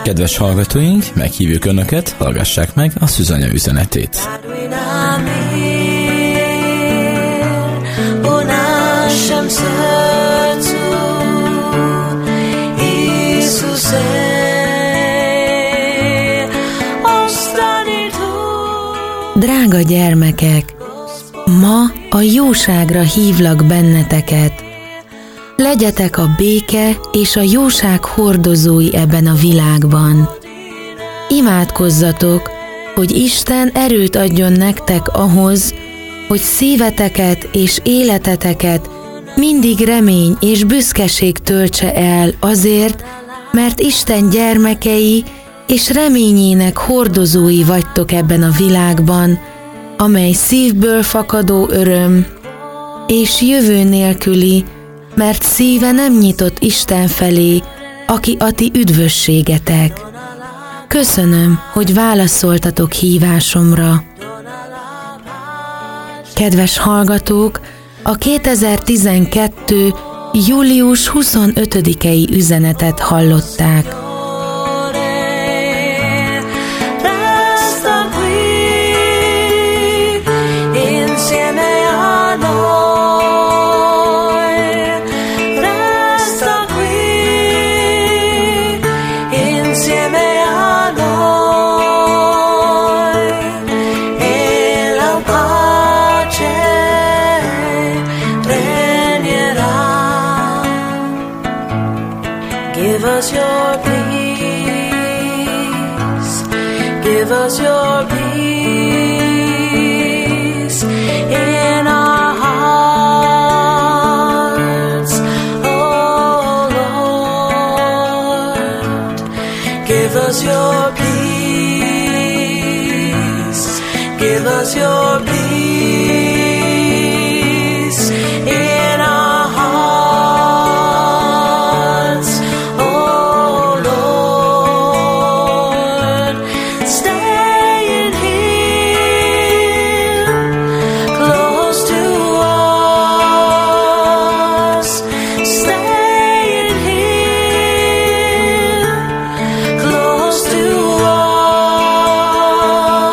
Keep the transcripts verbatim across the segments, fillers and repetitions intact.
Kedves hallgatóink, meghívjuk Önöket, hallgassák meg a Szűzanya üzenetét. Drága gyermekek, ma a jóságra hívlak benneteket. Legyetek a béke és a jóság hordozói ebben a világban. Imádkozzatok, hogy Isten erőt adjon nektek ahhoz, hogy szíveteket és életeteket mindig remény és büszkeség töltse el azért, mert Isten gyermekei és reményének hordozói vagytok ebben a világban, amely szívből fakadó öröm, és jövő nélküli, mert szíve nem nyitott Isten felé, aki a ti üdvösségetek. Köszönöm, hogy válaszoltatok hívásomra. Kedves hallgatók, a kétezer-tizenkettő. július huszonötödikei üzenetet hallották. Give us your peace, give us your peace in our hearts, oh Lord. Give us your peace, give us your peace in our hearts.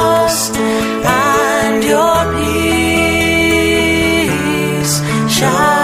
Shine.